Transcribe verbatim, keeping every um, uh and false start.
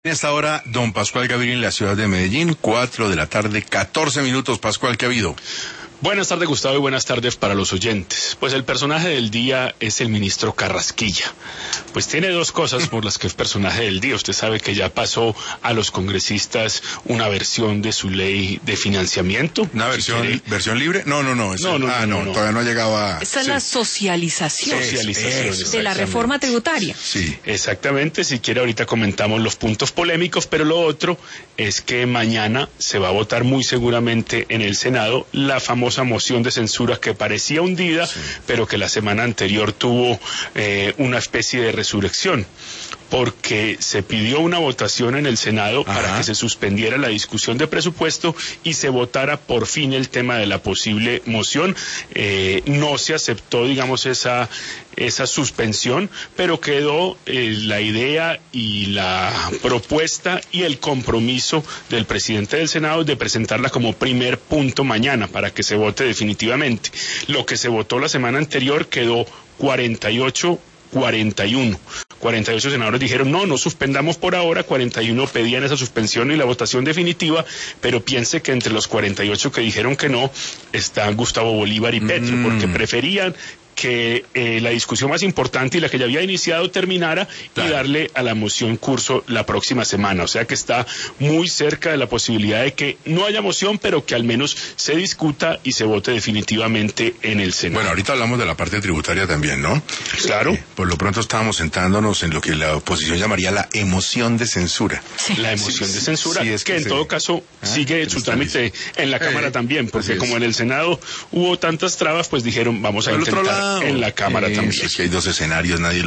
En esta hora, don Pascual Gaviria en la ciudad de Medellín, cuatro de la tarde, catorce minutos. Pascual, ¿qué ha habido? Buenas tardes, Gustavo, y buenas tardes para los oyentes. Pues el personaje del día es el ministro Carrasquilla. Pues tiene dos cosas por las que es personaje del día. Usted sabe que ya pasó a los congresistas una versión de su ley de financiamiento. ¿Una versión si versión libre? No, no, no. No, no, ah, no, no, no. todavía no llegaba. Esa es Sí. la socialización, Socialización, de la reforma tributaria. Sí. Exactamente, si quiere ahorita comentamos los puntos polémicos, pero lo otro es que mañana se va a votar muy seguramente en el Senado la famosa moción de censura que parecía hundida, sí. pero que la semana anterior tuvo eh, una especie de resurrección, porque se pidió una votación en el Senado Ajá. para que se suspendiera la discusión de presupuesto y se votara por fin el tema de la posible moción. Eh, no se aceptó, digamos, esa esa suspensión, pero quedó eh, la idea y la propuesta y el compromiso del presidente del Senado de presentarla como primer punto mañana para que se vote definitivamente. Lo que se votó la semana anterior quedó cuarenta y ocho cuarenta y uno. cuarenta y ocho senadores dijeron no, no suspendamos por ahora, cuarenta y uno pedían esa suspensión y la votación definitiva, pero piense que entre los cuarenta y ocho que dijeron que no están Gustavo Bolívar y Petro, mm. porque preferían que eh, la discusión más importante y la que ya había iniciado terminara claro. y darle a la moción curso la próxima semana. O sea que está muy cerca de la posibilidad de que no haya moción, pero que al menos se discuta y se vote definitivamente en el Senado. Bueno, ahorita hablamos de la parte tributaria también, ¿no? Claro. Eh, por lo pronto estábamos sentándonos en lo que la oposición llamaría la emoción de censura. Sí. La emoción sí, de censura, sí, es que, que en se... todo caso ¿Ah? sigue su trámite en la Cámara eh, también, porque como en el Senado hubo tantas trabas, pues dijeron, vamos a intentar en la Cámara eh, también. Es que hay dos escenarios, nadie